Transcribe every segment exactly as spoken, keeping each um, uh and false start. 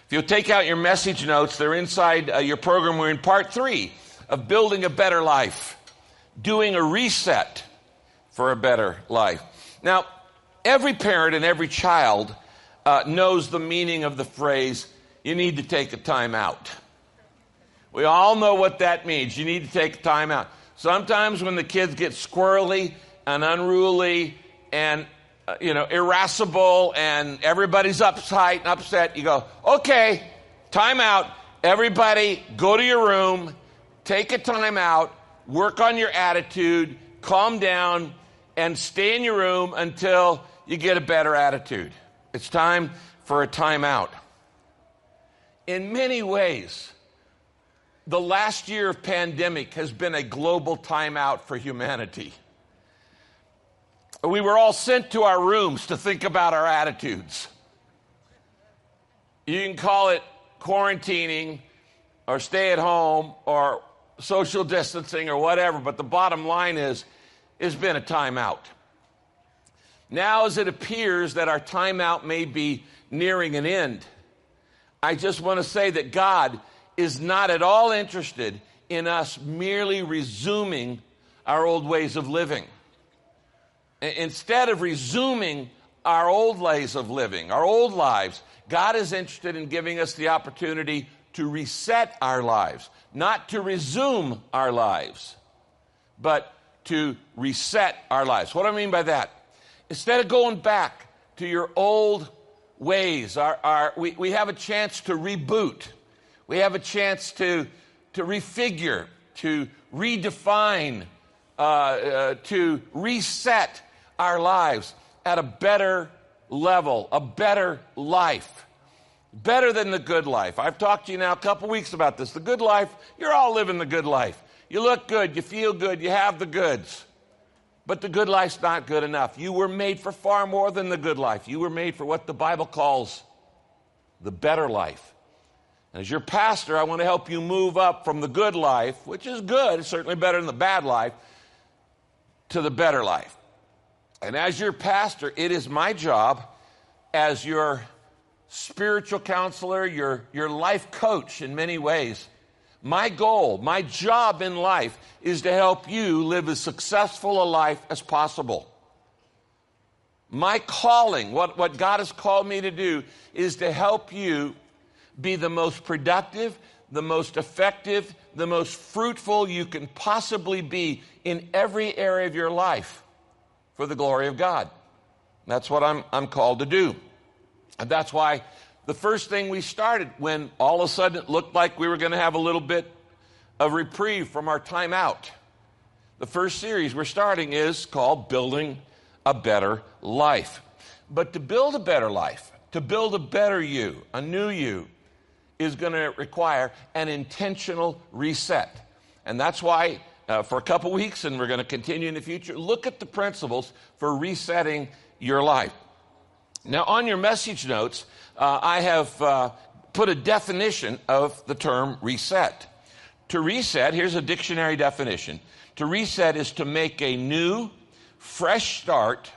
If you'll take out your message notes, they're inside uh, your program. We're in part three of Building a Better Life, doing a reset for a better life. Now, every parent and every child uh, knows the meaning of the phrase, you need to take a time out. We all know what that means. You need to take a time out. Sometimes when the kids get squirrely and unruly and Uh, you know, irascible, and everybody's uptight and upset, you go, okay, time out. Everybody go to your room, take a time out, work on your attitude, calm down, and stay in your room until you get a better attitude. It's time for a time out. In many ways, the last year of pandemic has been a global timeout for humanity. We were all sent to our rooms to think about our attitudes. You can call it quarantining or stay at home or social distancing or whatever, but the bottom line is, it's been a timeout. Now, as it appears that our timeout may be nearing an end, I just want to say that God is not at all interested in us merely resuming our old ways of living. Instead of resuming our old ways of living, our old lives, God is interested in giving us the opportunity to reset our lives, not to resume our lives, but to reset our lives. What do I mean by that? Instead of going back to your old ways, our, our, we, we have a chance to reboot. We have a chance to, to refigure, to redefine, uh, uh, to reset our lives at a better level, a better life, better than the good life. I've talked to you now a couple weeks about this. The good life, you're all living the good life. You look good, you feel good, you have the goods. But the good life's not good enough. You were made for far more than the good life. You were made for what the Bible calls the better life. And as your pastor, I want to help you move up from the good life, which is good, it's certainly better than the bad life, to the better life. And as your pastor, it is my job as your spiritual counselor, your, your life coach in many ways. My goal, my job in life is to help you live as successful a life as possible. My calling, what, what God has called me to do, is to help you be the most productive, the most effective, the most fruitful you can possibly be in every area of your life for the glory of God. That's what I'm, I'm called to do. And that's why the first thing we started, when all of a sudden it looked like we were going to have a little bit of reprieve from our time out, the first series we're starting is called Building a Better Life. But to build a better life, to build a better you, a new you, is going to require an intentional reset. And that's why uh, for a couple weeks, and we're going to continue in the future, look at the principles for resetting your life. Now, on your message notes, uh, I have uh, put a definition of the term reset. To reset, here's a dictionary definition. To reset is to make a new, fresh start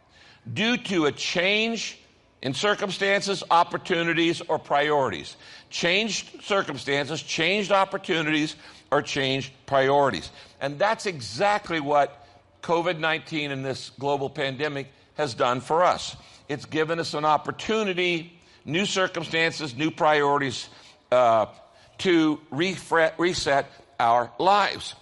due to a change in circumstances, opportunities, or priorities. Changed circumstances, changed opportunities, or changed priorities. And that's exactly what COVID nineteen and this global pandemic has done for us. It's given us an opportunity, new circumstances, new priorities, uh, to refre- reset our lives.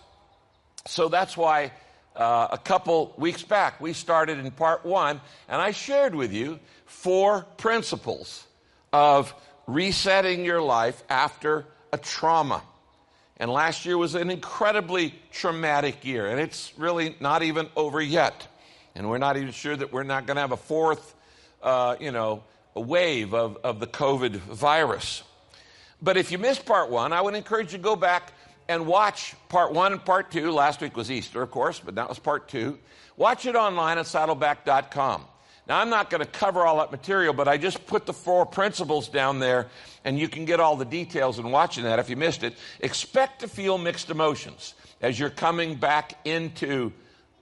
So that's why uh, a couple weeks back, we started in part one, and I shared with you four principles of resetting your life after a trauma. And last year was an incredibly traumatic year, and it's really not even over yet. And we're not even sure that we're not going to have a fourth, uh, you know, a wave of, of the COVID virus. But if you missed part one, I would encourage you to go back and watch part one and part two. Last week was Easter, of course, but that was part two. Watch it online at saddleback dot com. Now, I'm not going to cover all that material, but I just put the four principles down there, and you can get all the details in watching that if you missed it. Expect to feel mixed emotions as you're coming back into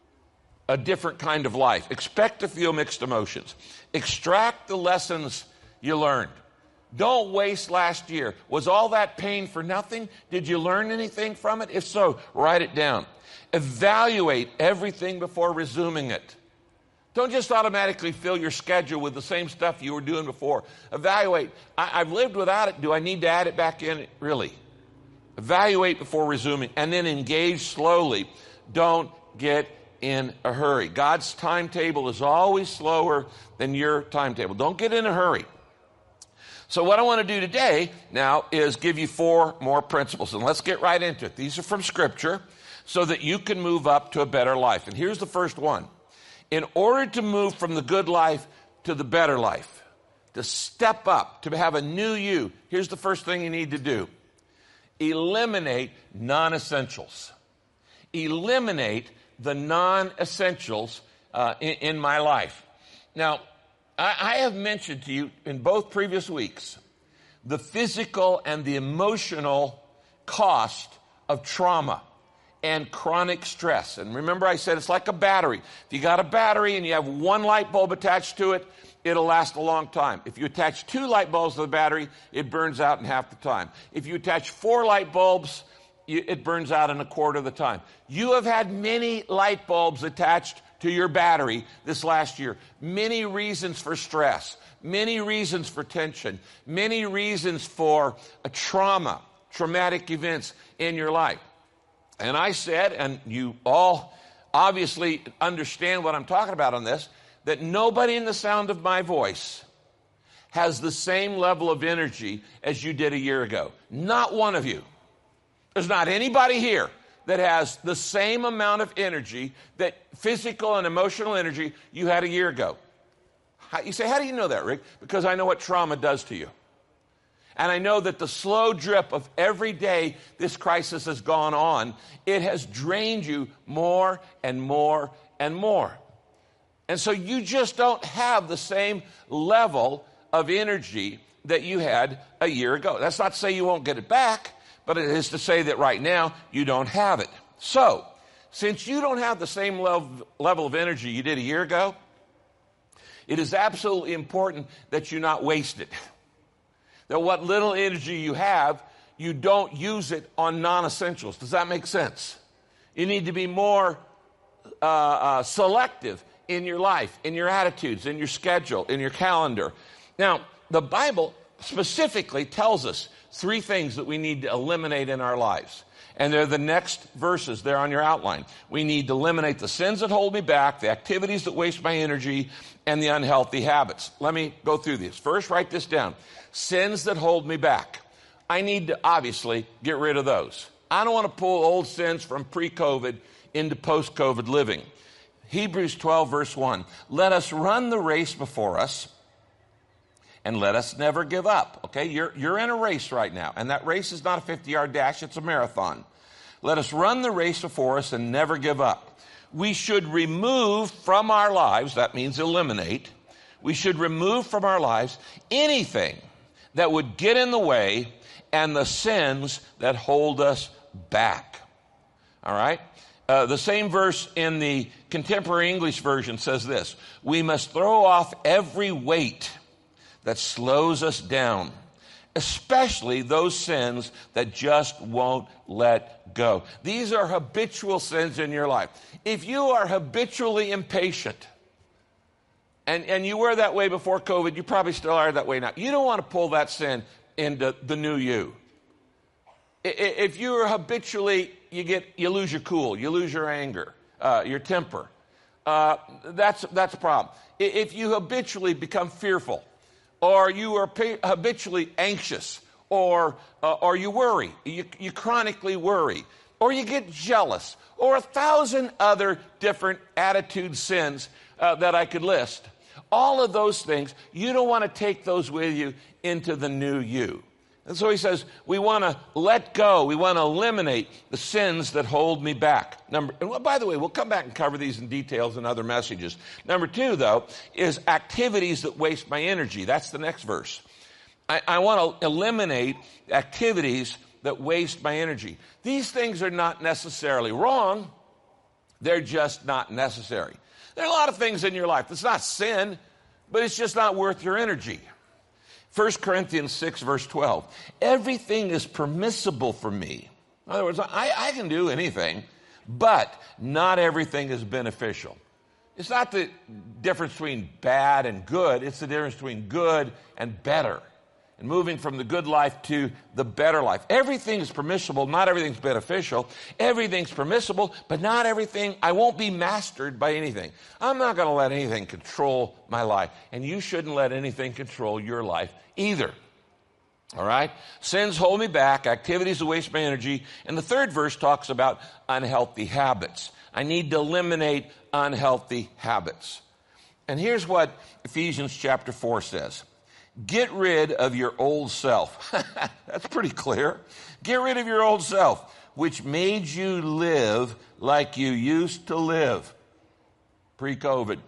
a different kind of life. Expect to feel mixed emotions. Extract the lessons you learned. Don't waste last year. Was all that pain for nothing? Did you learn anything from it? If so, write it down. Evaluate everything before resuming it. Don't just automatically fill your schedule with the same stuff you were doing before. Evaluate. I, I've lived without it. Do I need to add it back in? Really? Evaluate before resuming, and then engage slowly. Don't get in a hurry. God's timetable is always slower than your timetable. Don't get in a hurry. So what I want to do today now is give you four more principles, and let's get right into it. These are from Scripture so that you can move up to a better life. And here's the first one. In order to move from the good life to the better life, to step up, to have a new you, here's the first thing you need to do. Eliminate non-essentials. Eliminate the non-essentials uh, in, in my life. Now, I, I have mentioned to you in both previous weeks the physical and the emotional cost of trauma and chronic stress. And remember, I said it's like a battery. If you got a battery and you have one light bulb attached to it, it'll last a long time. If you attach two light bulbs to the battery, it burns out in half the time. If you attach four light bulbs, it burns out in a quarter of the time. You have had many light bulbs attached to your battery this last year. Many reasons for stress, many reasons for tension, many reasons for a trauma, traumatic events in your life. And I said, and you all obviously understand what I'm talking about on this, that nobody in the sound of my voice has the same level of energy as you did a year ago. Not one of you. There's not anybody here that has the same amount of energy, that physical and emotional energy you had a year ago. How, you say, how do you know that, Rick? Because I know what trauma does to you. And I know that the slow drip of every day this crisis has gone on, it has drained you more and more and more. And so you just don't have the same level of energy that you had a year ago. That's not to say you won't get it back, but it is to say that right now you don't have it. So, since you don't have the same level, level of energy you did a year ago, it is absolutely important that you not waste it. That what little energy you have, you don't use it on non-essentials. Does that make sense? You need to be more uh, uh, selective in your life, in your attitudes, in your schedule, in your calendar. Now, the Bible specifically tells us three things that we need to eliminate in our lives. And they're the next verses there on your outline. We need to eliminate the sins that hold me back, the activities that waste my energy, and the unhealthy habits. Let me go through these. First, write this down. Sins that hold me back. I need to obviously get rid of those. I don't want to pull old sins from pre-COVID into post-COVID living. Hebrews twelve, verse one. Let us run the race before us, and let us never give up. Okay, you're, you're in a race right now, and that race is not a fifty-yard dash, it's a marathon. Let us run the race before us and never give up. We should remove from our lives, that means eliminate, we should remove from our lives anything that would get in the way and the sins that hold us back. All right? Uh, the same verse in the Contemporary English Version says this: we must throw off every weight that slows us down, especially those sins that just won't let go. These are habitual sins in your life. If you are habitually impatient, and, and you were that way before COVID, you probably still are that way now. You don't want to pull that sin into the new you. If you are habitually, you get, you lose your cool, you lose your anger, uh, your temper. Uh, that's that's a problem. If you habitually become fearful, or you are habitually anxious, or uh, or you worry, you, you chronically worry, or you get jealous, or a thousand other different attitude sins uh, that I could list. All of those things, you don't want to take those with you into the new you. And so he says, we want to let go. We want to eliminate the sins that hold me back. Number, and by the way, we'll come back and cover these in details in other messages. Number two, though, is activities that waste my energy. That's the next verse. I, I want to eliminate activities that waste my energy. These things are not necessarily wrong. They're just not necessary. There are a lot of things in your life that's not sin, but it's just not worth your energy. First Corinthians six, verse twelve. Everything is permissible for me. In other words, I, I can do anything, but not everything is beneficial. It's not the difference between bad and good. It's the difference between good and better. And moving from the good life to the better life. Everything is permissible, not everything's beneficial. Everything's permissible, but not everything. I won't be mastered by anything. I'm not going to let anything control my life. And you shouldn't let anything control your life either. All right? Sins hold me back, activities that waste my energy. And the third verse talks about unhealthy habits. I need to eliminate unhealthy habits. And here's what Ephesians chapter four says. Get rid of your old self. That's pretty clear. Get rid of your old self, which made you live like you used to live pre-COVID.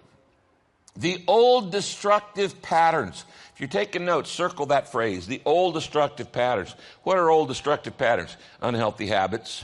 The old destructive patterns. If you're taking notes, circle that phrase. The old destructive patterns. What are old destructive patterns? Unhealthy habits.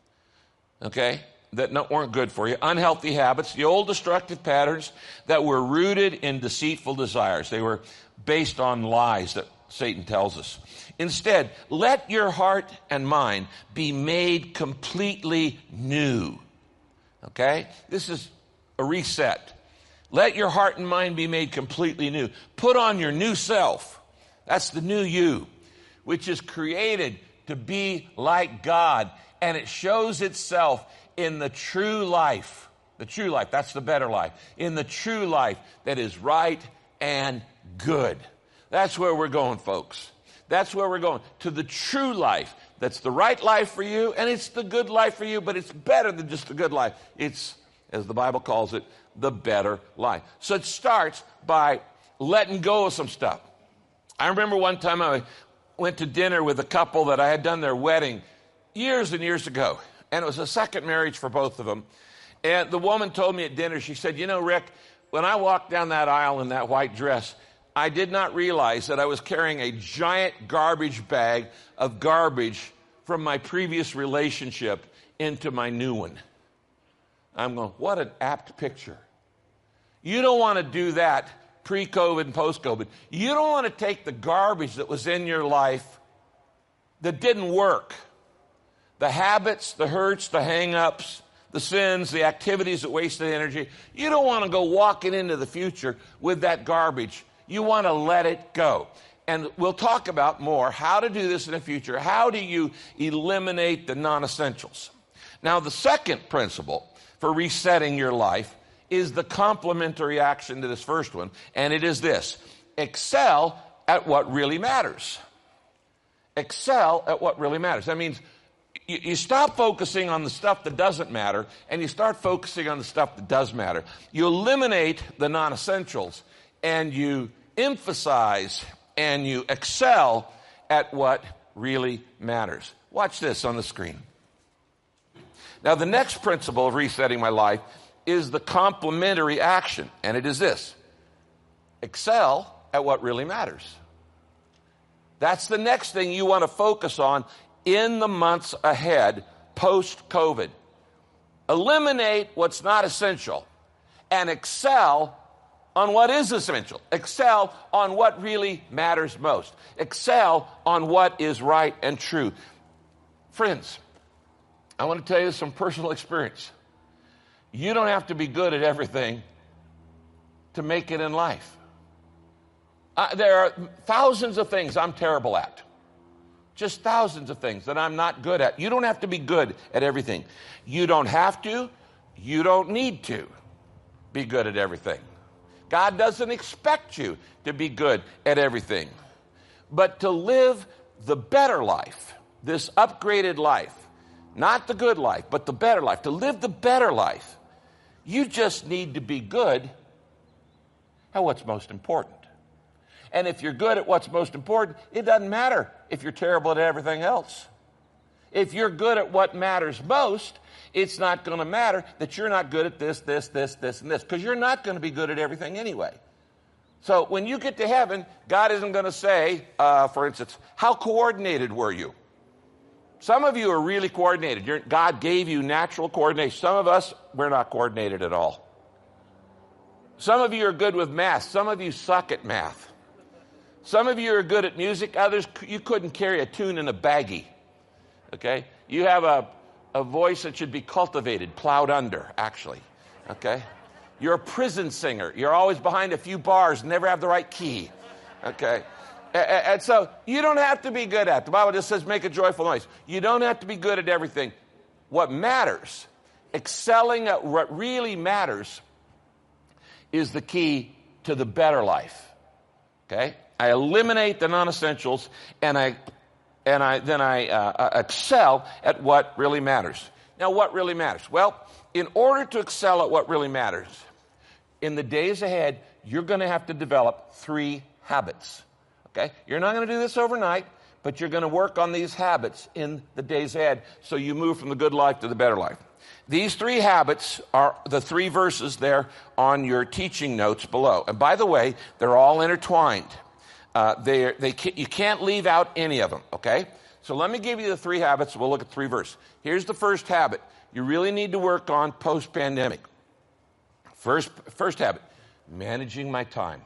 Okay? That no, weren't good for you. Unhealthy habits. The old destructive patterns that were rooted in deceitful desires. They were based on lies that Satan tells us. Instead, let your heart and mind be made completely new. Okay? This is a reset. Let your heart and mind be made completely new. Put on your new self. That's the new you, which is created to be like God. And it shows itself in the true life. The true life, that's the better life. In the true life that is right and good. That's where we're going, folks. That's where we're going. To the true life. That's the right life for you, and it's the good life for you, but it's better than just the good life. It's, as the Bible calls it, the better life. So it starts by letting go of some stuff. I remember one time I went to dinner with a couple that I had done their wedding years and years ago, and it was a second marriage for both of them. And the woman told me at dinner, she said, you know, Rick, when I walked down that aisle in that white dress, I did not realize that I was carrying a giant garbage bag of garbage from my previous relationship into my new one. I'm going, what an apt picture. You don't want to do that pre-COVID and post-COVID. You don't want to take the garbage that was in your life that didn't work. The habits, the hurts, the hang-ups, the sins, the activities that wasted energy. You don't want to go walking into the future with that garbage. You want to let it go. And we'll talk about more how to do this in the future. How do you eliminate the non-essentials? Now, the second principle for resetting your life is the complementary action to this first one, and it is this: excel at what really matters. Excel at what really matters. That means you, you stop focusing on the stuff that doesn't matter, and you start focusing on the stuff that does matter. You eliminate the non-essentials, and you emphasize and you excel at what really matters. Watch this on the screen. Now, the next principle of resetting my life is the complementary action, and it is this: excel at what really matters. That's the next thing you want to focus on in the months ahead, post-COVID. Eliminate what's not essential and excel on what is essential. Excel on what really matters most. Excel on what is right and true. Friends, I want to tell you some personal experience. You don't have to be good at everything to make it in life. Uh, there are thousands of things I'm terrible at. Just thousands of things that I'm not good at. You don't have to be good at everything. You don't have to. You don't need to be good at everything. God doesn't expect you to be good at everything. But to live the better life, this upgraded life, not the good life, but the better life, to live the better life, you just need to be good at what's most important. And if you're good at what's most important, it doesn't matter if you're terrible at everything else. If you're good at what matters most, it's not going to matter that you're not good at this, this, this, this, and this, because you're not going to be good at everything anyway. So when you get to heaven, God isn't going to say, uh, for instance, how coordinated were you? Some of you are really coordinated. You're, God gave you natural coordination. Some of us, we're not coordinated at all. Some of you are good with math. Some of you suck at math. Some of you are good at music. Others, you couldn't carry a tune in a baggie. Okay? You have a, a voice that should be cultivated, plowed under, actually. Okay? You're a prison singer. You're always behind a few bars, never have the right key. Okay? And so you don't have to be good at it. The Bible just says make a joyful noise. You don't have to be good at everything. What matters, excelling at what really matters, is the key to the better life. Okay? I eliminate the non-essentials, and I and I then I uh, excel at what really matters. Now, what really matters? Well, in order to excel at what really matters, in the days ahead, you're going to have to develop three habits. Okay? You're not going to do this overnight, but you're going to work on these habits in the days ahead so you move from the good life to the better life. These three habits are the three verses there on your teaching notes below. And by the way, they're all intertwined. Uh, they they can't, you can't leave out any of them, okay? So let me give you the three habits. We'll look at three verses. Here's the first habit you really need to work on post-pandemic. First, first habit, managing my time.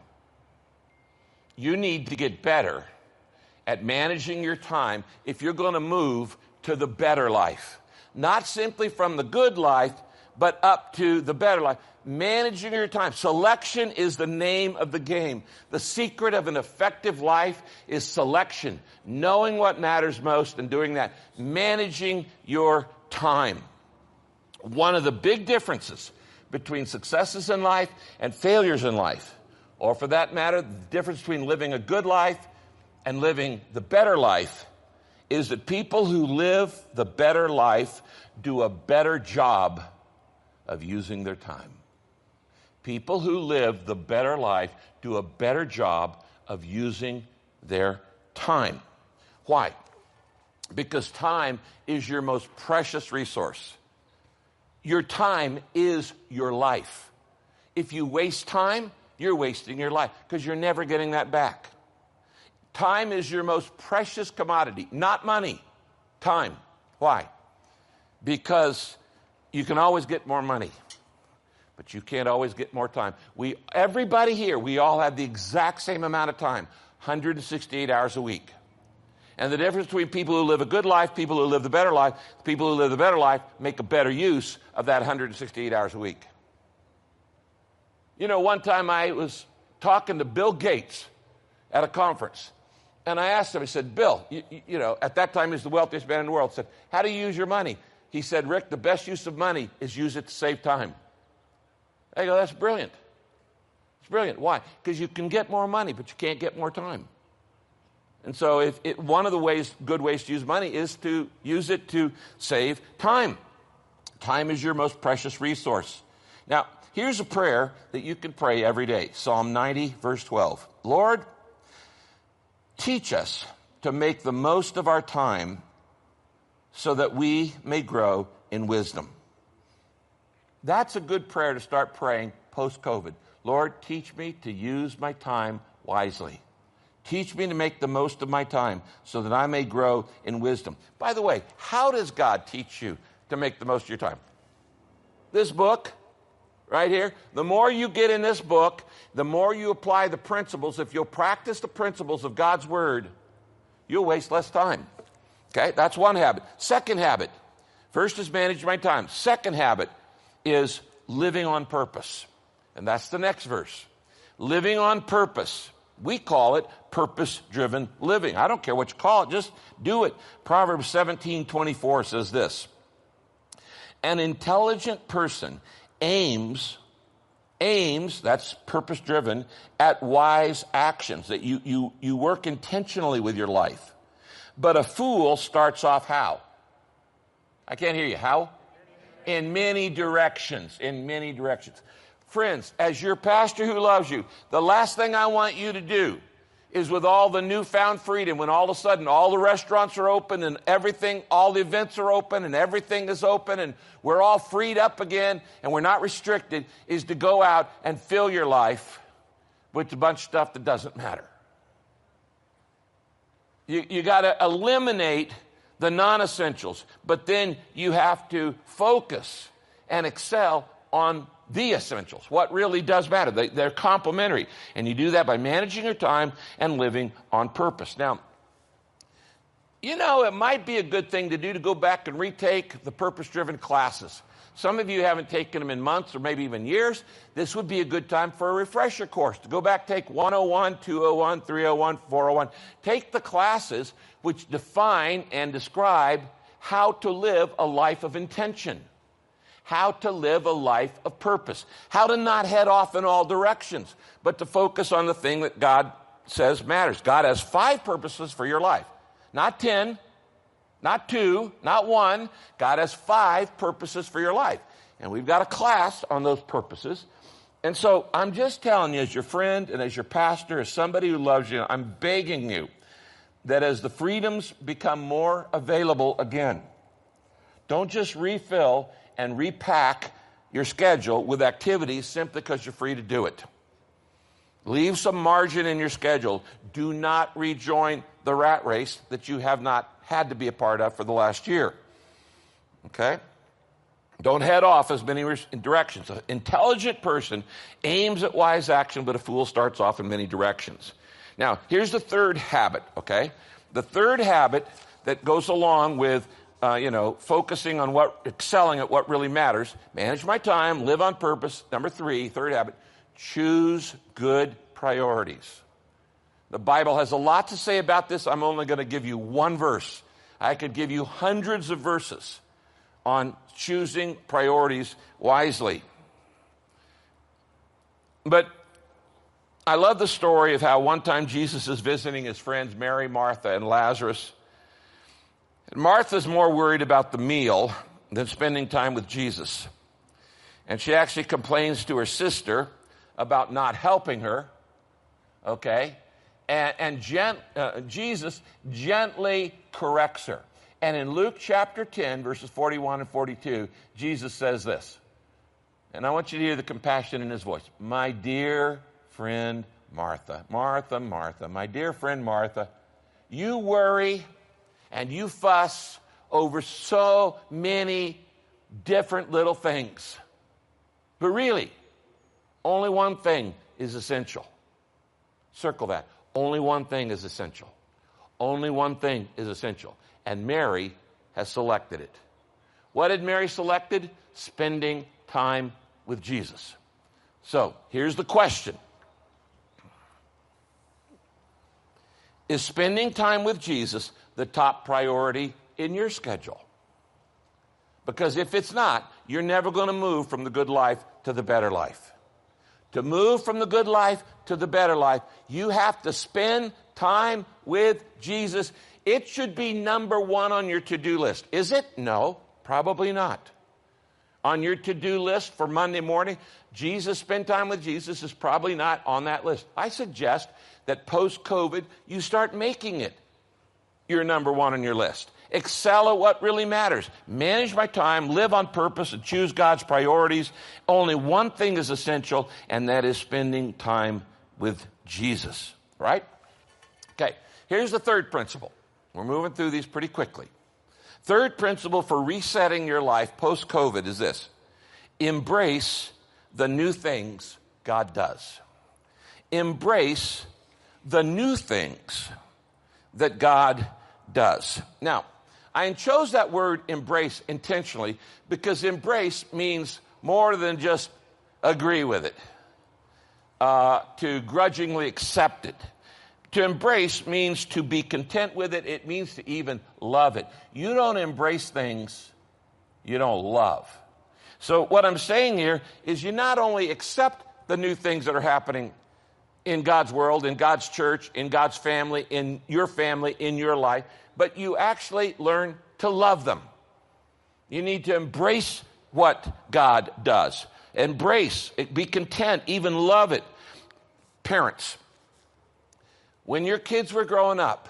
You need to get better at managing your time if you're going to move to the better life. Not simply from the good life, but up to the better life. Managing your time. Selection is the name of the game. The secret of an effective life is selection. Knowing what matters most and doing that. Managing your time. One of the big differences between successes in life and failures in life, or for that matter, the difference between living a good life and living the better life, is that people who live the better life do a better job of using their time. People who live the better life do a better job of using their time. Why? Because time is your most precious resource. Your time is your life. If you waste time, you're wasting your life because you're never getting that back. Time is your most precious commodity, not money. Time. Why? Because you can always get more money, but you can't always get more time. We, everybody here, we all have the exact same amount of time, one hundred sixty-eight hours a week. And the difference between people who live a good life, people who live the better life, people who live the better life make a better use of that one hundred sixty-eight hours a week. You know, one time I was talking to Bill Gates at a conference, and I asked him, I said, Bill, you, you know, at that time he was the wealthiest man in the world, I said, how do you use your money? He said, Rick, the best use of money is use it to save time. I go, that's brilliant. It's brilliant. Why? Because you can get more money, but you can't get more time. And so if it, one of the ways, good ways to use money is to use it to save time. Time is your most precious resource. Now, here's a prayer that you can pray every day. Psalm ninety, verse twelve. Lord, teach us to make the most of our time so that we may grow in wisdom. That's a good prayer to start praying post-COVID. Lord, teach me to use my time wisely. Teach me to make the most of my time so that I may grow in wisdom. By the way, how does God teach you to make the most of your time? This book right here, the more you get in this book, the more you apply the principles. If you'll practice the principles of God's Word, you'll waste less time. Okay, that's one habit. Second habit, first is manage my time. Second habit is living on purpose. And that's the next verse. Living on purpose. We call it purpose-driven living. I don't care what you call it, just do it. Proverbs seventeen twenty-four says this. An intelligent person aims, aims, that's purpose-driven, at wise actions, that you, you, you work intentionally with your life. But a fool starts off how? I can't hear you. How? In many directions. In many directions. Friends, as your pastor who loves you, the last thing I want you to do is with all the newfound freedom, when all of a sudden all the restaurants are open and everything, all the events are open and everything is open and we're all freed up again and we're not restricted, is to go out and fill your life with a bunch of stuff that doesn't matter. You, you got to eliminate the non-essentials, but then you have to focus and excel on the essentials, what really does matter. They, they're complementary. And you do that by managing your time and living on purpose. Now, you know, it might be a good thing to do to go back and retake the purpose-driven classes. Some of you haven't taken them in months or maybe even years. This would be a good time for a refresher course, to go back, take one oh one, two oh one, three oh one, four oh one. Take the classes which define and describe how to live a life of intention, how to live a life of purpose, how to not head off in all directions, but to focus on the thing that God says matters. God has five purposes for your life. Not ten, not two, not one. God has five purposes for your life. And we've got a class on those purposes. And so I'm just telling you, as your friend and as your pastor, as somebody who loves you, I'm begging you that as the freedoms become more available again, don't just refill and repack your schedule with activities simply because you're free to do it. Leave some margin in your schedule. Do not rejoin the rat race that you have not had to be a part of for the last year. Okay? Don't head off as many directions. An intelligent person aims at wise action, but a fool starts off in many directions. Now, here's the third habit, okay? The third habit that goes along with, uh, you know, focusing on what, excelling at what really matters. Manage my time, live on purpose. Number three, third habit, choose good priorities. The Bible has a lot to say about this. I'm only going to give you one verse. I could give you hundreds of verses on choosing priorities wisely. But I love the story of how one time Jesus is visiting his friends Mary, Martha, and Lazarus. And Martha's more worried about the meal than spending time with Jesus. And she actually complains to her sister about not helping her, okay? And, and gent, uh, Jesus gently corrects her. And in Luke chapter ten, verses forty-one and forty-two, Jesus says this. And I want you to hear the compassion in his voice. My dear friend Martha, Martha, Martha, my dear friend Martha, you worry and you fuss over so many different little things. But really, only one thing is essential. Circle that. Only one thing is essential. Only one thing is essential. And Mary has selected it. What had Mary selected? Spending time with Jesus. So, here's the question. Is spending time with Jesus the top priority in your schedule? Because if it's not, you're never going to move from the good life to the better life. To move from the good life to the better life, you have to spend time with Jesus. It should be number one on your to-do list. Is it? No, probably not. On your to-do list for Monday morning, Jesus, spend time with Jesus is probably not on that list. I suggest that post-COVID, you start making it your number one on your list. Excel at what really matters. Manage my time, live on purpose, and choose God's priorities. Only one thing is essential, and that is spending time with Jesus. Right? Okay, here's the third principle. We're moving through these pretty quickly. Third principle for resetting your life post-COVID is this. Embrace the new things God does. Embrace the new things that God does. Now, I chose that word embrace intentionally because embrace means more than just agree with it, uh, to grudgingly accept it. To embrace means to be content with it. It means to even love it. You don't embrace things you don't love. So what I'm saying here is you not only accept the new things that are happening in God's world, in God's church, in God's family, in your family, in your life, but you actually learn to love them. You need to embrace what God does. Embrace it, be content, even love it. Parents, when your kids were growing up,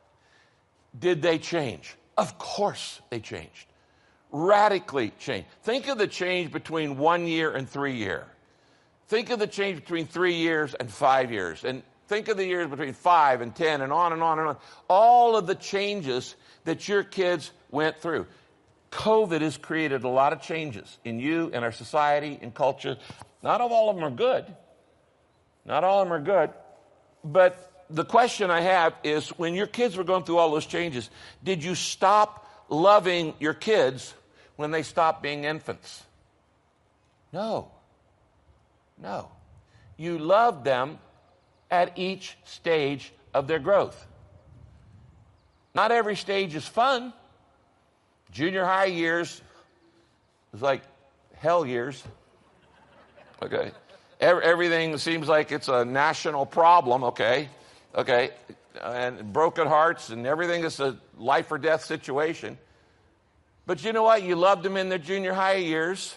did they change? Of course they changed. Radically changed. Think of the change between one year and three year. Think of the change between three years and five years. And think of the years between five and ten and on and on and on. All of the changes that your kids went through. COVID has created a lot of changes in you, in our society, in culture. Not all of them are good. Not all of them are good. But the question I have is, when your kids were going through all those changes, did you stop loving your kids when they stopped being infants? No. No. You loved them at each stage of their growth. Not every stage is fun. Junior high years is like hell years. Okay. Everything seems like it's a national problem, okay? Okay. And broken hearts and everything is a life or death situation. But you know what? You loved them in their junior high years.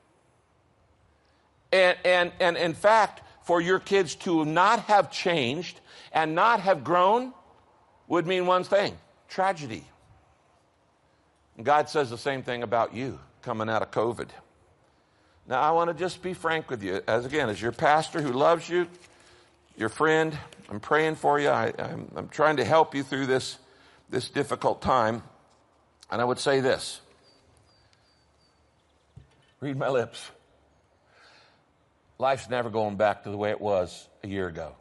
And, and, and in fact, for your kids to not have changed and not have grown would mean one thing: tragedy. And God says the same thing about you coming out of COVID. Now, I want to just be frank with you. As again, as your pastor who loves you, your friend, I'm praying for you. I, I'm, I'm trying to help you through this, this difficult time. And I would say this. Read my lips. Life's never going back to the way it was a year ago.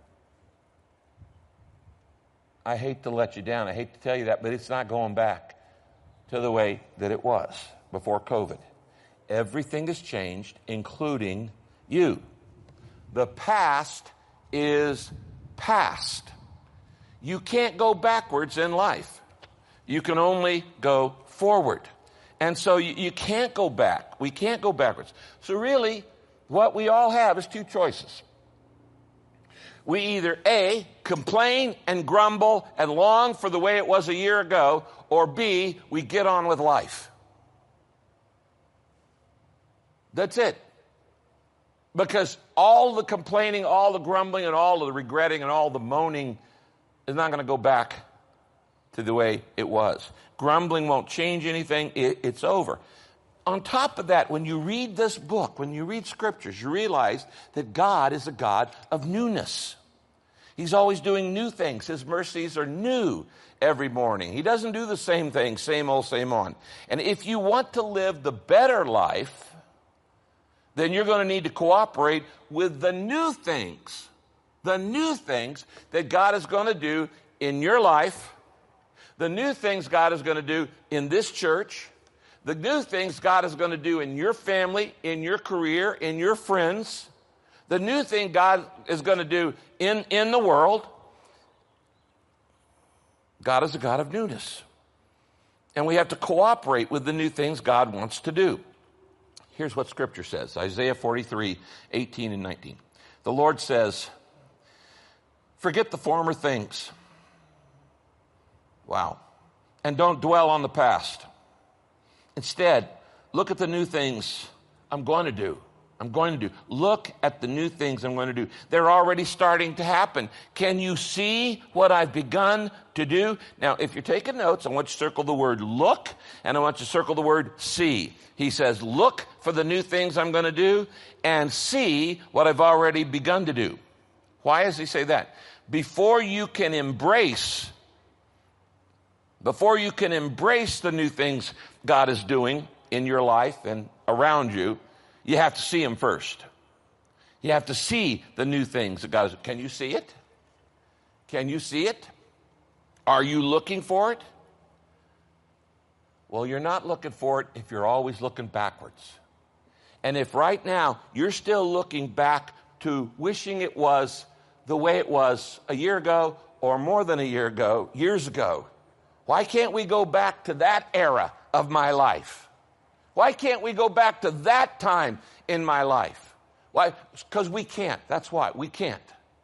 I hate to let you down. I hate to tell you that, but it's not going back to the way that it was before COVID. Everything has changed, including you. The past is past. You can't go backwards in life. You can only go forward. And so you, you can't go back. We can't go backwards. So really, what we all have is two choices. We either A, complain and grumble and long for the way it was a year ago, or B, we get on with life. That's it. Because all the complaining, all the grumbling, and all the regretting, and all the moaning is not going to go back to the way it was. Grumbling won't change anything. It, it's over. On top of that, when you read this book, when you read scriptures, you realize that God is a God of newness. He's always doing new things. His mercies are new every morning. He doesn't do the same thing, same old, same on. And if you want to live the better life, then you're going to need to cooperate with the new things, the new things that God is going to do in your life, the new things God is going to do in this church, the new things God is going to do in your family, in your career, in your friends, the new thing God is going to do in, in the world. God is a God of newness. And we have to cooperate with the new things God wants to do. Here's what Scripture says, Isaiah forty-three, eighteen and nineteen. The Lord says, forget the former things. Wow. And don't dwell on the past. Instead, look at the new things I'm going to do. I'm going to do. Look at the new things I'm going to do. They're already starting to happen. Can you see what I've begun to do? Now, if you're taking notes, I want you to circle the word look, and I want you to circle the word see. He says, look for the new things I'm going to do, and see what I've already begun to do. Why does he say that? Before you can embrace, before you can embrace the new things God is doing in your life and around you, you have to see him first. You have to see the new things that God is. Can you see it? Can you see it? Are you looking for it? Well, you're not looking for it if you're always looking backwards. And if right now you're still looking back to wishing it was the way it was a year ago or more than a year ago, years ago, why can't we go back to that era of my life? Why can't we go back to that time in my life? Why? Because we can't. That's why. We can't.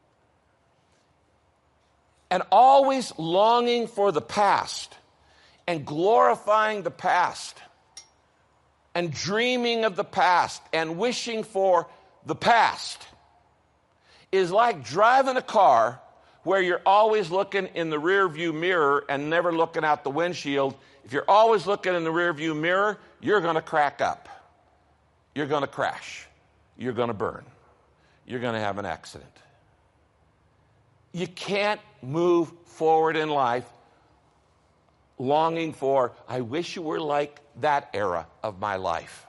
And always longing for the past and glorifying the past and dreaming of the past and wishing for the past is like driving a car where you're always looking in the rear view mirror and never looking out the windshield. If you're always looking in the rear view mirror, you're going to crack up. You're going to crash. You're going to burn. You're going to have an accident. You can't move forward in life longing for, I wish you were like that era of my life.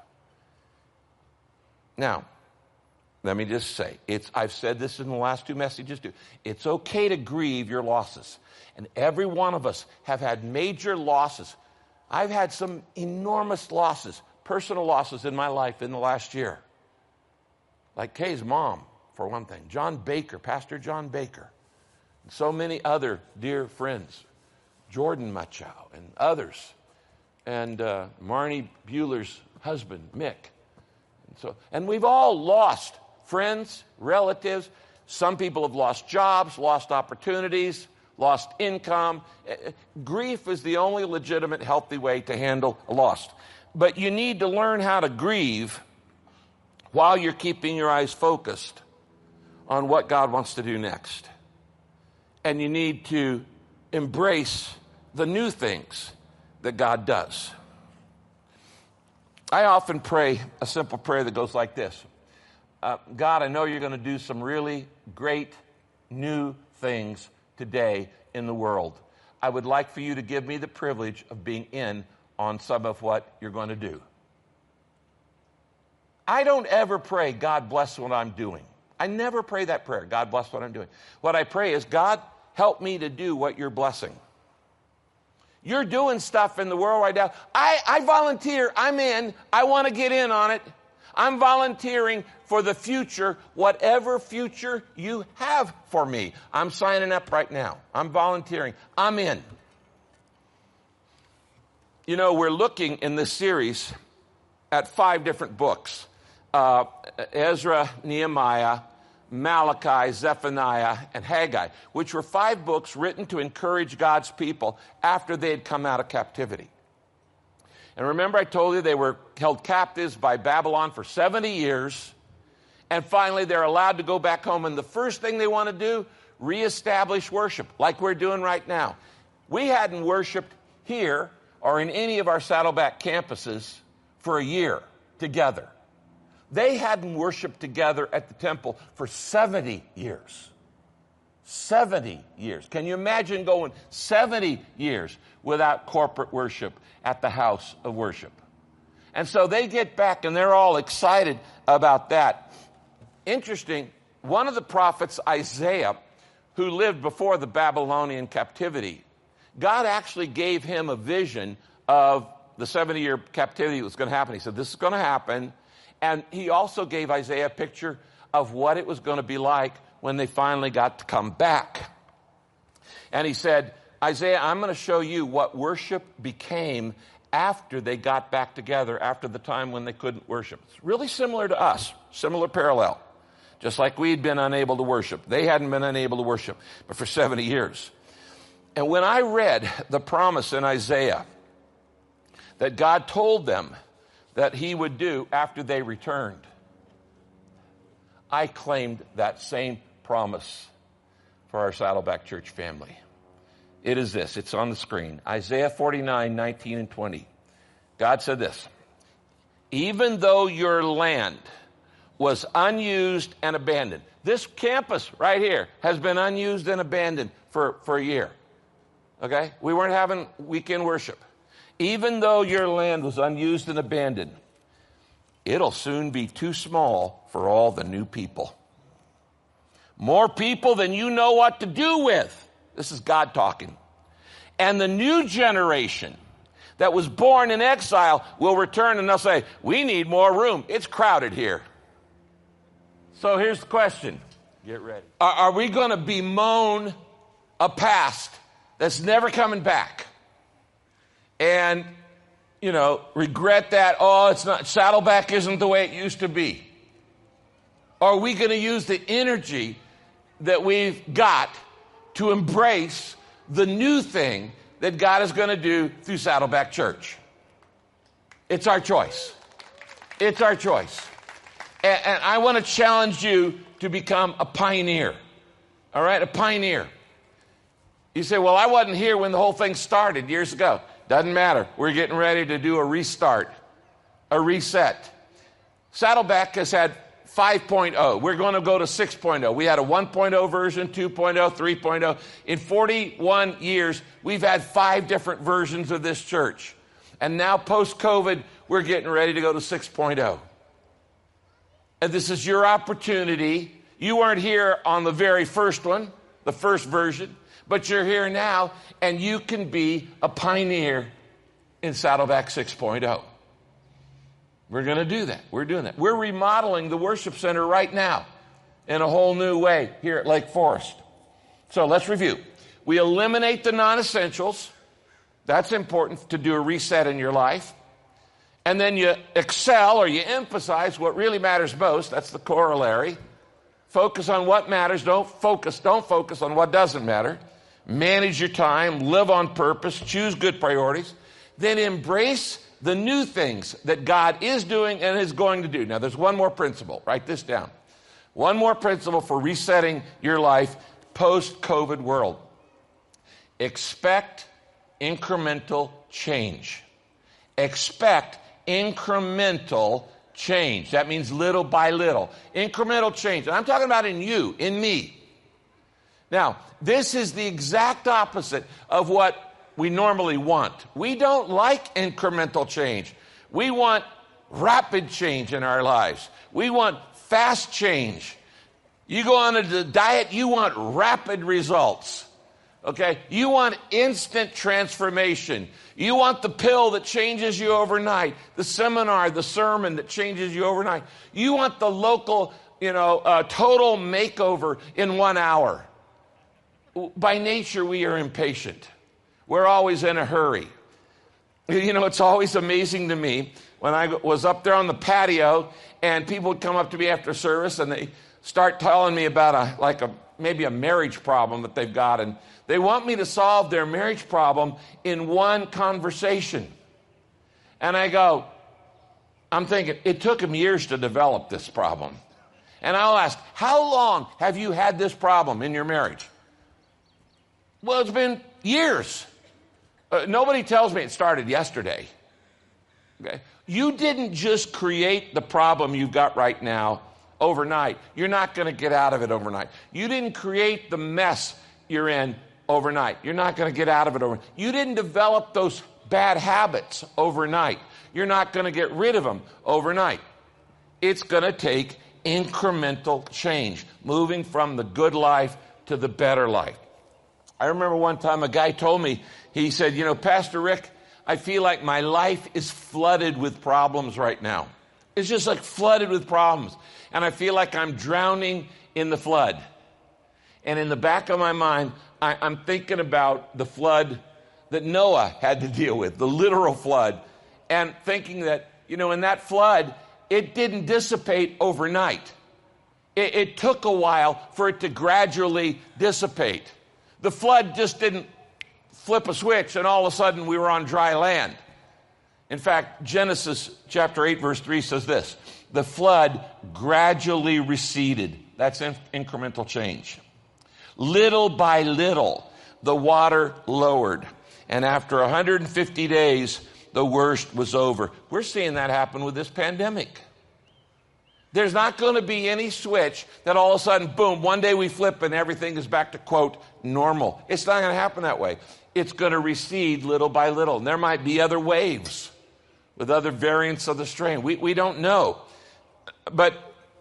Now, let me just say, it's, I've said this in the last two messages too. It's okay to grieve your losses. And every one of us have had major losses. I've had some enormous losses, personal losses in my life in the last year. Like Kay's mom, for one thing. John Baker, Pastor John Baker. And so many other dear friends. Jordan Machow and others. And uh, Marnie Bueller's husband, Mick. And, so, and we've all lost friends, relatives. Some people have lost jobs, lost opportunities, lost income. Grief is the only legitimate, healthy way to handle a loss. But you need to learn how to grieve while you're keeping your eyes focused on what God wants to do next. And you need to embrace the new things that God does. I often pray a simple prayer that goes like this. Uh, God, I know you're going to do some really great new things today in the world. I would like for you to give me the privilege of being in on some of what you're going to do. I don't ever pray, God bless what I'm doing. I never pray that prayer, God bless what I'm doing. What I pray is, God, help me to do what you're blessing. You're doing stuff in the world right now. I, I volunteer. I'm in. I want to get in on it. I'm volunteering for the future, whatever future you have for me. I'm signing up right now. I'm volunteering. I'm in. You know, we're looking in this series at five different books. Uh, Ezra, Nehemiah, Malachi, Zephaniah, and Haggai, which were five books written to encourage God's people after they had come out of captivity. And remember, I told you they were held captives by Babylon for seventy years, and finally they're allowed to go back home, and the first thing they want to do, reestablish worship, like we're doing right now. We hadn't worshiped here or in any of our Saddleback campuses for a year together. They hadn't worshiped together at the temple for seventy years. seventy years. Can you imagine going seventy years without corporate worship at the house of worship? And so they get back and they're all excited about that. Interesting, one of the prophets, Isaiah, who lived before the Babylonian captivity, God actually gave him a vision of the seventy-year captivity that was going to happen. He said, this is going to happen. And he also gave Isaiah a picture of what it was going to be like when they finally got to come back. And he said, Isaiah, I'm going to show you what worship became after they got back together, after the time when they couldn't worship. It's really similar to us, similar parallel. Just like we'd been unable to worship. They hadn't been unable to worship, but for seventy years. And when I read the promise in Isaiah that God told them that he would do after they returned, I claimed that same promise for our Saddleback Church family. It is this. It's on the screen. Isaiah forty-nine, nineteen and twenty. God said this. Even though your land was unused and abandoned. This campus right here has been unused and abandoned for, for a year. Okay? We weren't having weekend worship. Even though your land was unused and abandoned, it'll soon be too small for all the new people. More people than you know what to do with. This is God talking. And the new generation that was born in exile will return and they'll say, we need more room. It's crowded here. So here's the question. Get ready. Are, are we going to bemoan a past that's never coming back? And, you know, regret that, oh, it's not, Saddleback isn't the way it used to be? Or are we going to use the energy that we've got to embrace the new thing that God is going to do through Saddleback Church? It's our choice. It's our choice. And, and I want to challenge you to become a pioneer. All right, a pioneer. You say, well, I wasn't here when the whole thing started years ago. Doesn't matter. We're getting ready to do a restart, a reset. Saddleback has had five point oh. We're going to go to six point oh. We had a one point oh version, two point oh, three point oh. In forty-one years, we've had five different versions of this church. And now post-COVID, we're getting ready to go to six point oh. And this is your opportunity. You weren't here on the very first one, the first version, but you're here now, and you can be a pioneer in Saddleback six point oh. We're going to do that. We're doing that. We're remodeling the worship center right now in a whole new way here at Lake Forest. So let's review. We eliminate the non-essentials. That's important to do a reset in your life. And then you excel, or you emphasize what really matters most. That's the corollary. Focus on what matters. Don't focus. Don't focus on what doesn't matter. Manage your time. Live on purpose. Choose good priorities. Then embrace the new things that God is doing and is going to do. Now, there's one more principle. Write this down. One more principle for resetting your life post-COVID world. Expect incremental change. Expect incremental change. That means little by little. Incremental change. And I'm talking about in you, in me. Now, this is the exact opposite of what we normally want. We don't like incremental change. We want rapid change in our lives. We want fast change. You go on a diet, you want rapid results. Okay? You want instant transformation. You want the pill that changes you overnight, the seminar, the sermon that changes you overnight. You want the local, you know, uh, total makeover in one hour. By nature, we are impatient. We're always in a hurry. You know, it's always amazing to me when I was up there on the patio and people would come up to me after service and they start telling me about a, like a, maybe a marriage problem that they've got. And they want me to solve their marriage problem in one conversation. And I go, I'm thinking, it took them years to develop this problem. And I'll ask, how long have you had this problem in your marriage? Well, it's been years. Uh, nobody tells me it started yesterday. Okay? You didn't just create the problem you've got right now overnight. You're not going to get out of it overnight. You didn't create the mess you're in overnight. You're not going to get out of it overnight. You didn't develop those bad habits overnight. You're not going to get rid of them overnight. It's going to take incremental change, moving from the good life to the better life. I remember one time a guy told me, he said, you know, Pastor Rick, I feel like my life is flooded with problems right now. It's just like flooded with problems. And I feel like I'm drowning in the flood. And in the back of my mind, I, I'm thinking about the flood that Noah had to deal with, the literal flood. And thinking that, you know, in that flood, it didn't dissipate overnight. It, it took a while for it to gradually dissipate. The flood just didn't flip a switch and all of a sudden we were on dry land. In fact, Genesis chapter eight verse three says this, the flood gradually receded. That's in- incremental change. Little by little, the water lowered. And after one hundred fifty days, the worst was over. We're seeing that happen with this pandemic. There's not going to be any switch that all of a sudden, boom, one day we flip and everything is back to, quote, normal. It's not going to happen that way. It's going to recede little by little. And there might be other waves with other variants of the strain. We, we don't know. But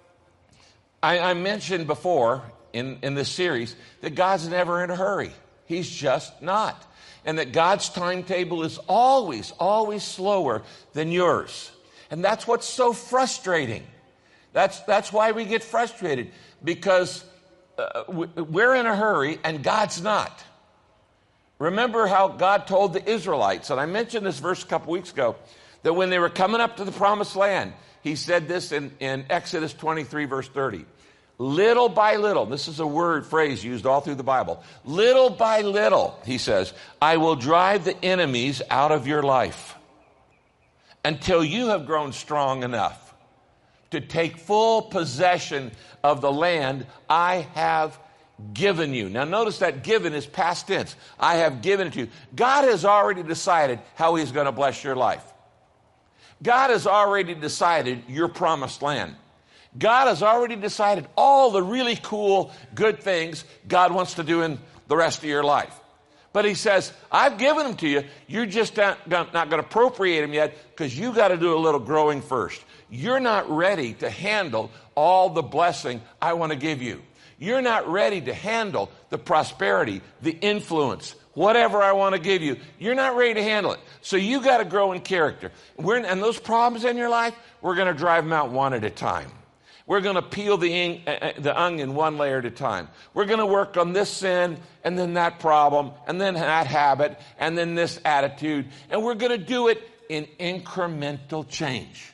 I, I mentioned before in, in this series that God's never in a hurry. He's just not. And that God's timetable is always, always slower than yours. And that's what's so frustrating. That's, that's why we get frustrated, because uh, we're in a hurry and God's not. Remember how God told the Israelites, and I mentioned this verse a couple weeks ago, that when they were coming up to the promised land, he said this in, in Exodus twenty-three, verse thirty. Little by little, this is a word, phrase used all through the Bible. Little by little, he says, I will drive the enemies out of your life until you have grown strong enough to take full possession of the land I have given you. Now notice that given is past tense. I have given it to you. God has already decided how he's going to bless your life. God has already decided your promised land. God has already decided all the really cool, good things God wants to do in the rest of your life. But he says, I've given them to you. You're just not, not going to appropriate them yet because you got to do a little growing first. You're not ready to handle all the blessing I want to give you. You're not ready to handle the prosperity, the influence, whatever I want to give you. You're not ready to handle it. So you got to grow in character. We're, and those problems in your life, we're going to drive them out one at a time. We're going to peel the, in, uh, the onion one layer at a time. We're going to work on this sin, and then that problem, and then that habit, and then this attitude. And we're going to do it in incremental change.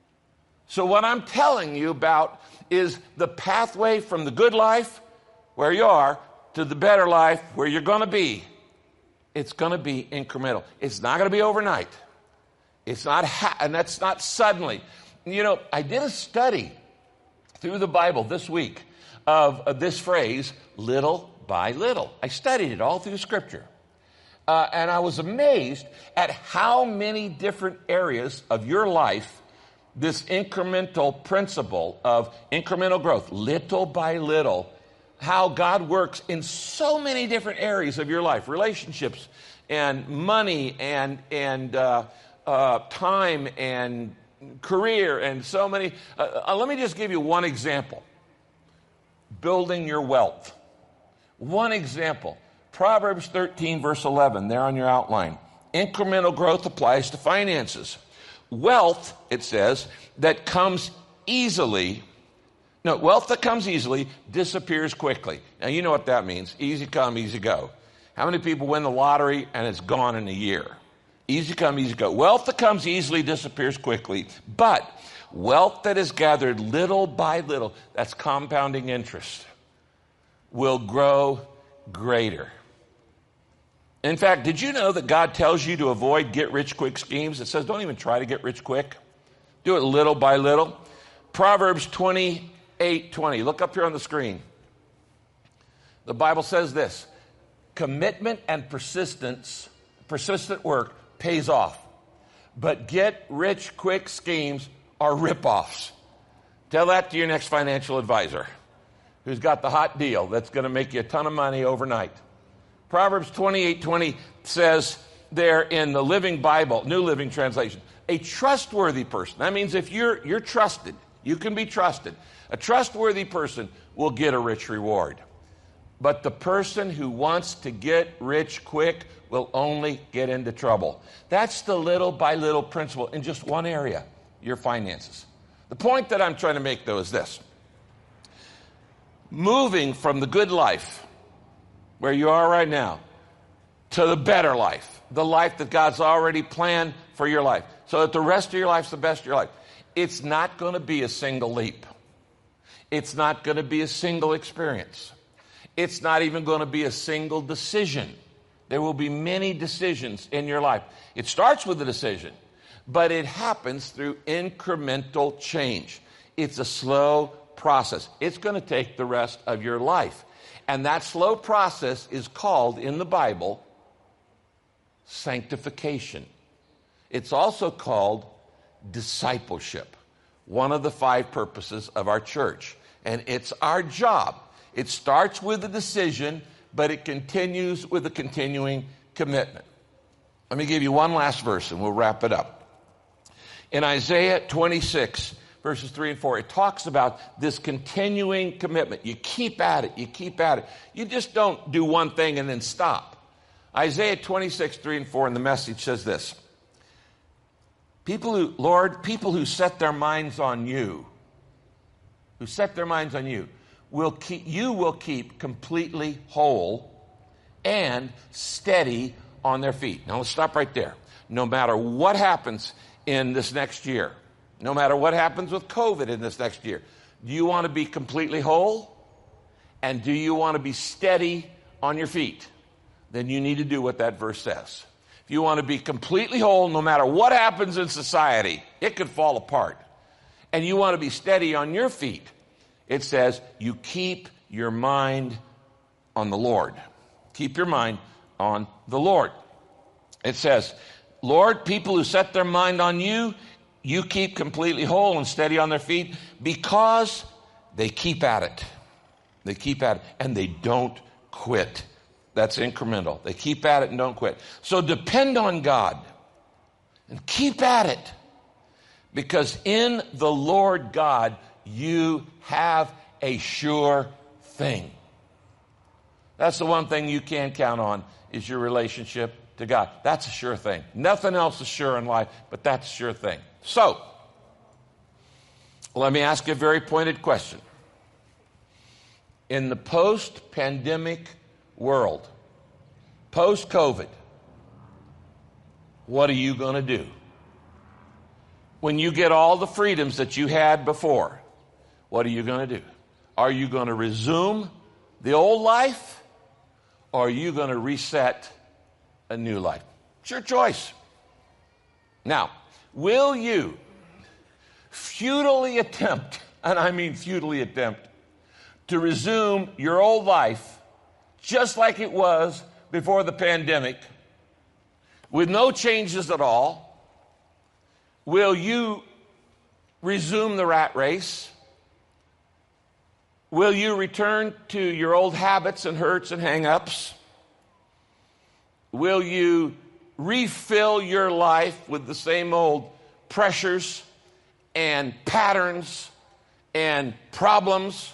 So what I'm telling you about is the pathway from the good life, where you are, to the better life, where you're going to be. It's going to be incremental. It's not going to be overnight. It's not, ha- and that's not suddenly. You know, I did a study through the Bible this week of, of this phrase, little by little. I studied it all through Scripture. Uh, and I was amazed at how many different areas of your life this incremental principle of incremental growth, little by little, how God works in so many different areas of your life, relationships and money and, and uh, uh, time and career and so many. Uh, uh, let me just give you one example. Building your wealth. One example. Proverbs thirteen, verse eleven, there on your outline. Incremental growth applies to finances. Wealth, it says, that comes easily, no, wealth that comes easily disappears quickly. Now, you know what that means. Easy come, easy go. How many people win the lottery and it's gone in a year? Easy come, easy go. Wealth that comes easily disappears quickly, but wealth that is gathered little by little, that's compounding interest, will grow greater. In fact, did you know that God tells you to avoid get-rich-quick schemes? It says don't even try to get rich quick. Do it little by little. Proverbs twenty-eight twenty. Look up here on the screen. The Bible says this: commitment and persistence, persistent work pays off. But get-rich-quick schemes are rip-offs. Tell that to your next financial advisor who's got the hot deal that's going to make you a ton of money overnight. Proverbs twenty-eight twenty says there in the Living Bible, New Living Translation, a trustworthy person. That means if you're you're trusted, you can be trusted. A trustworthy person will get a rich reward. But the person who wants to get rich quick will only get into trouble. That's the little by little principle in just one area, your finances. The point that I'm trying to make, though, is this. Moving from the good life, where you are right now, to the better life, the life that God's already planned for your life, so that the rest of your life's the best of your life. It's not going to be a single leap. It's not going to be a single experience. It's not even going to be a single decision. There will be many decisions in your life. It starts with a decision, but it happens through incremental change. It's a slow process. It's going to take the rest of your life. And that slow process is called in the Bible sanctification. It's also called discipleship, one of the five purposes of our church. And it's our job. It starts with a decision, but it continues with a continuing commitment. Let me give you one last verse and we'll wrap it up. In Isaiah twenty-six, verses three and four, it talks about this continuing commitment. You keep at it, you keep at it. You just don't do one thing and then stop. Isaiah twenty-six, three and four in the Message says this: People who, Lord, people who set their minds on you, who set their minds on you, will keep, you will keep completely whole and steady on their feet. Now let's stop right there. No matter what happens in this next year, no matter what happens with COVID in this next year, do you want to be completely whole? And do you want to be steady on your feet? Then you need to do what that verse says. If you want to be completely whole, no matter what happens in society, it could fall apart. And you want to be steady on your feet, it says you keep your mind on the Lord. Keep your mind on the Lord. It says, Lord, people who set their mind on you you keep completely whole and steady on their feet because they keep at it. They keep at it and they don't quit. That's incremental. They keep at it and don't quit. So depend on God and keep at it, because in the Lord God you have a sure thing. That's the one thing you can count on, is your relationship to God. That's a sure thing. Nothing else is sure in life, but that's a sure thing. So, let me ask you a very pointed question. In the post-pandemic world, post-COVID, what are you going to do? When you get all the freedoms that you had before, what are you going to do? Are you going to resume the old life, or are you going to reset a new life? It's your choice. Now, will you futilely attempt, and I mean futilely attempt, to resume your old life just like it was before the pandemic, with no changes at all? Will you resume the rat race? Will you return to your old habits and hurts and hang-ups? Will you refill your life with the same old pressures and patterns and problems?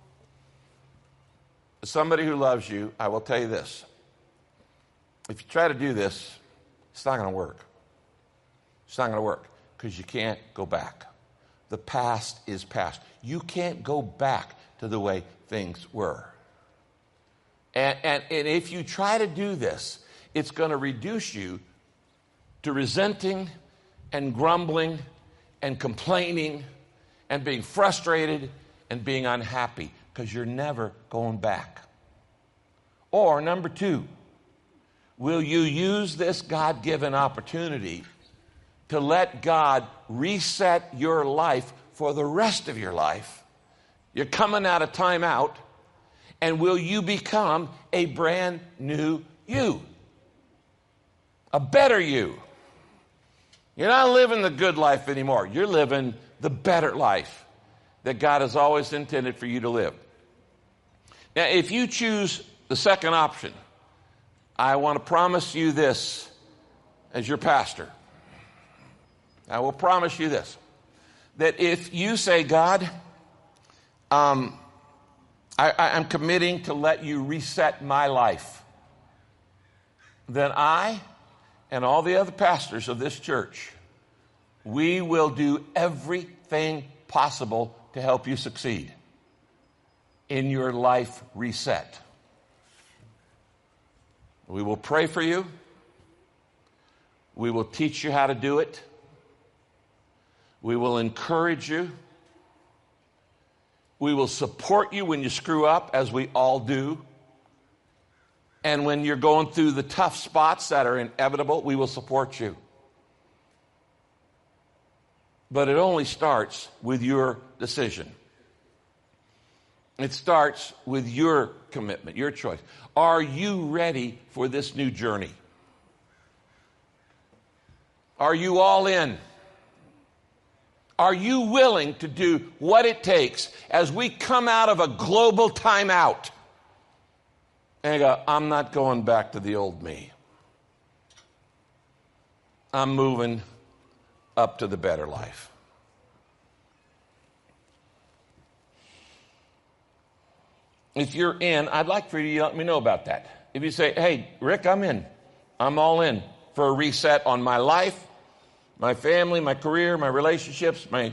As somebody who loves you, I will tell you this. If you try to do this, it's not going to work. It's not going to work because you can't go back. The past is past. You can't go back to the way things were. And, and, and if you try to do this, it's going to reduce you to resenting and grumbling and complaining and being frustrated and being unhappy, because you're never going back. Or number two, will you use this God-given opportunity to let God reset your life for the rest of your life? You're coming out of timeout, and will you become a brand new you? A better you. You're not living the good life anymore. You're living the better life that God has always intended for you to live. Now, if you choose the second option, I want to promise you this as your pastor. I will promise you this, that if you say, God, um, I, I, I'm committing to let you reset my life, then I and all the other pastors of this church, we will do everything possible to help you succeed in your life reset. We will pray for you. We will teach you how to do it. We will encourage you. We will support you when you screw up, as we all do. And when you're going through the tough spots that are inevitable, we will support you. But it only starts with your decision. It starts with your commitment, your choice. Are you ready for this new journey? Are you all in? Are you willing to do what it takes as we come out of a global timeout and go, I'm not going back to the old me. I'm moving up to the better life. If you're in, I'd like for you to let me know about that. If you say, hey, Rick, I'm in. I'm all in for a reset on my life, my family, my career, my relationships, my,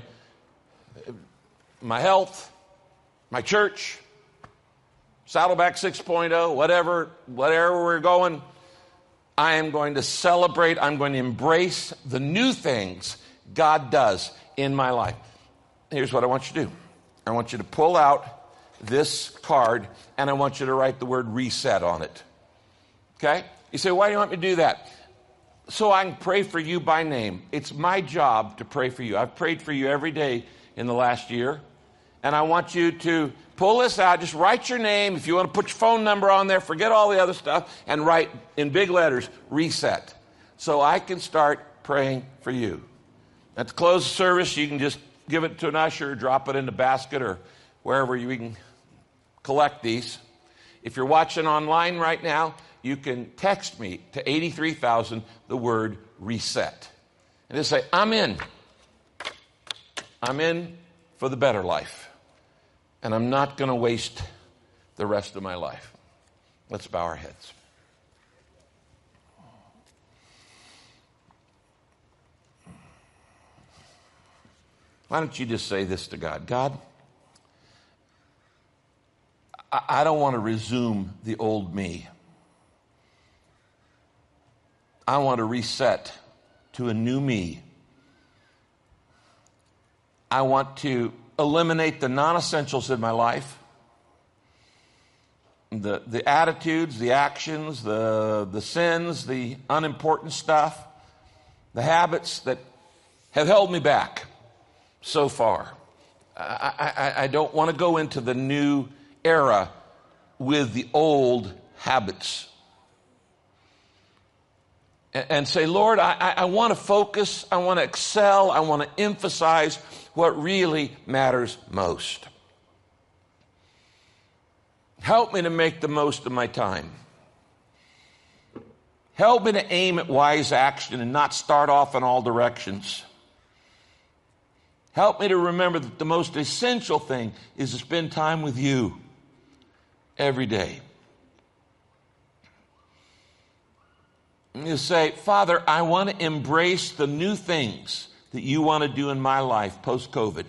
my health, my church, Saddleback six point oh, whatever, whatever we're going, I am going to celebrate, I'm going to embrace the new things God does in my life. Here's what I want you to do. I want you to pull out this card, and I want you to write the word reset on it. Okay? You say, why do you want me to do that? So I can pray for you by name. It's my job to pray for you. I've prayed for you every day in the last year, and I want you to pull this out. Just write your name. If you want to put your phone number on there, forget all the other stuff, and write in big letters, reset, so I can start praying for you. At the close of service, you can just give it to an usher, drop it in the basket, or wherever you can collect these. If you're watching online right now, you can text me to eighty-three thousand, the word reset. And just say, I'm in. I'm in for the better life. And I'm not going to waste the rest of my life. Let's bow our heads. Why don't you just say this to God? God, I, I don't want to resume the old me. I want to reset to a new me. I want to eliminate the non-essentials in my life, the, the attitudes, the actions, the, the sins, the unimportant stuff, the habits that have held me back so far. I, I, I don't want to go into the new era with the old habits. And, and say, Lord, I, I, I want to focus, I want to excel, I want to emphasize what really matters most. Help me to make the most of my time. Help me to aim at wise action and not start off in all directions. Help me to remember that the most essential thing is to spend time with you every day. And you say, Father, I want to embrace the new things that you want to do in my life post-COVID.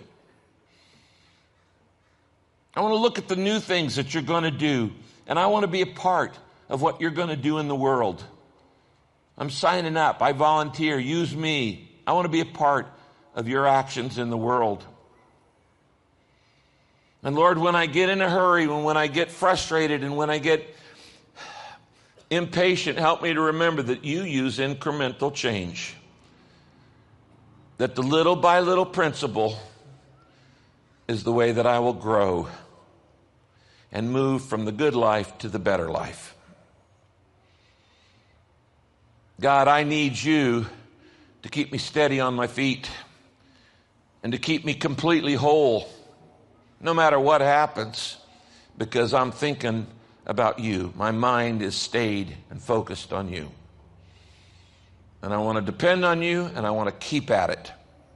I want to look at the new things that you're going to do, and I want to be a part of what you're going to do in the world. I'm signing up. I volunteer. Use me. I want to be a part of your actions in the world. And Lord, when I get in a hurry, when, when I get frustrated, and when I get impatient, help me to remember that you use incremental change. That the little by little principle is the way that I will grow and move from the good life to the better life. God, I need you to keep me steady on my feet and to keep me completely whole, no matter what happens, because I'm thinking about you. My mind is stayed and focused on you. And I want to depend on you, and I want to keep at it.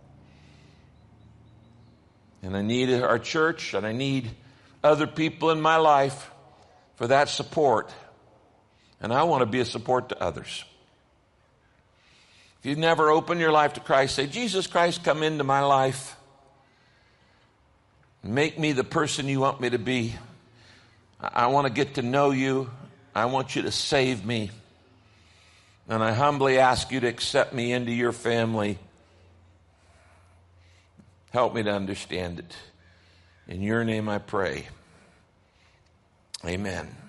And I need our church, and I need other people in my life for that support. And I want to be a support to others. If you've never opened your life to Christ, say, Jesus Christ, come into my life. Make me the person you want me to be. I want to get to know you. I want you to save me. And I humbly ask you to accept me into your family. Help me to understand it. In your name I pray. Amen.